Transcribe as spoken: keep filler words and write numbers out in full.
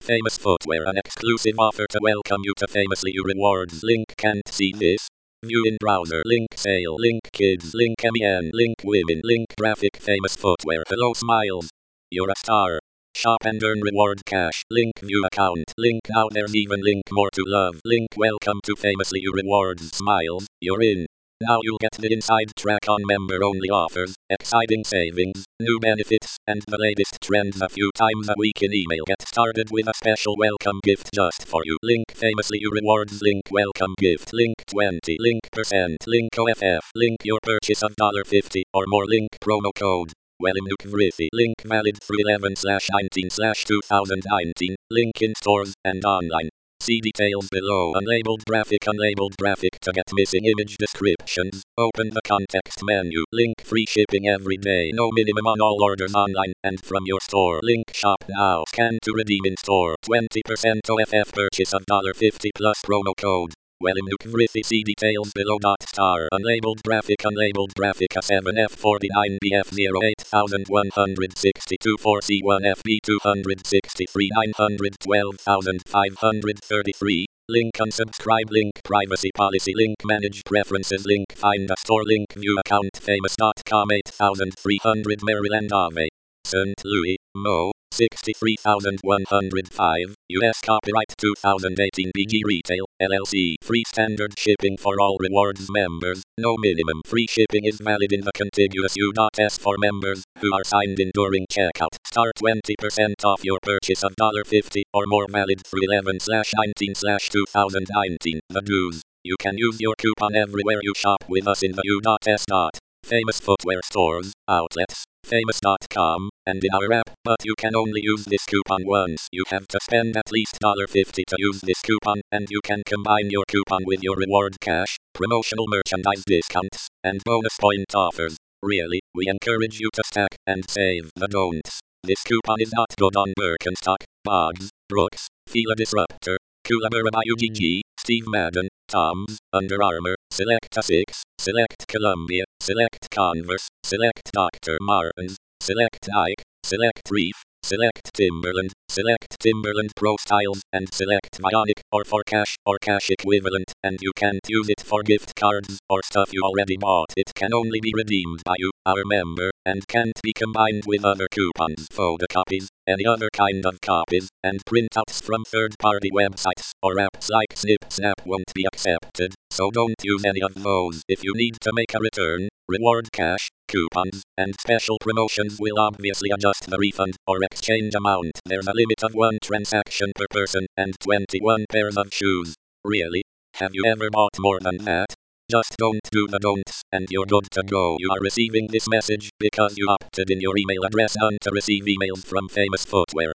Famous Footwear, an exclusive offer to welcome you to Famously You Rewards. Link can't see this. View in browser. Link sale. Link kids. Link M E N. Link women. Link graphic. Famous Footwear. Hello Smiles. You're a star. Shop and earn reward cash. Link view account. Link now there's even link more to love. Link welcome to Famously You Rewards. Smiles. You're in. Now you'll get the inside track on member-only offers, exciting savings, new benefits, and the latest trends a few times a week in email. Get started with a special welcome gift just for you. Link Famously You Rewards. Link welcome gift. Link twenty. Link percent. Link O F F. Link your purchase of one dollar fifty or more. Link promo code. Wellimnukvrisi. Link valid through eleven nineteen twenty nineteen. Link in stores and online. See details below. Unlabeled graphic. Unlabeled graphic. To get missing image descriptions, open the context menu. Link free shipping every day. No minimum on all orders online and from your store. Link shop now. Scan to redeem in store. twenty percent O F F purchase of one dollar fifty plus promo code. Wellimnukvrisi. See details below. Dot star. Unlabeled graphic. Unlabeled graphic. A seven F forty-nine B F zero eight one six two four C one F B two six three nine one two five three three. Link unsubscribe. Link privacy policy. Link manage preferences. Link find a store. Link view account. Famous dot com eight three hundred Maryland Ave. Saint Louis, Mo. sixty-three thousand one hundred five, U S Copyright two thousand eighteen B G Retail, L L C. Free standard shipping for all rewards members. No minimum. Free shipping is valid in the contiguous U S for members who are signed in during checkout. Start twenty percent off your purchase of one dollar fifty or more, valid through eleven nineteen twenty nineteen. The dues. You can use your coupon everywhere you shop with us in the U S. Famous Footwear stores, outlets, famous dot com, and in our app, but you can only use this coupon once. You have to spend at least one dollar fifty to use this coupon, and you can combine your coupon with your reward cash, promotional merchandise discounts, and bonus point offers. Really, we encourage you to stack and save the don'ts. This coupon is not good on Birkenstock, Bogs, Brooks, Fila Disruptor, Koolaburra by U G G, Steve Madden, Toms, Under Armour, Select Asics, Select Columbia, Select Converse, Select Doctor Martens, Select Nike, Select Reef, Select Timberland, Select Timberland Pro Styles, and Select Bionic, or for cash or cash equivalent, and you can't use it for gift cards or stuff you already bought. It can only be redeemed by you, our member, and can't be combined with other coupons, photocopies, any other kind of copies, and printouts from third-party websites or apps like SnipSnap won't be accepted, so don't use any of those. If you need to make a return, reward cash, coupons, and special promotions will obviously adjust the refund or exchange amount. There's a limit of one transaction per person and twenty-one pairs of shoes. Really? Have you ever bought more than that? Just don't do the don'ts, and you're good to go. You are receiving this message because you opted in your email address on to receive emails from Famous Footwear.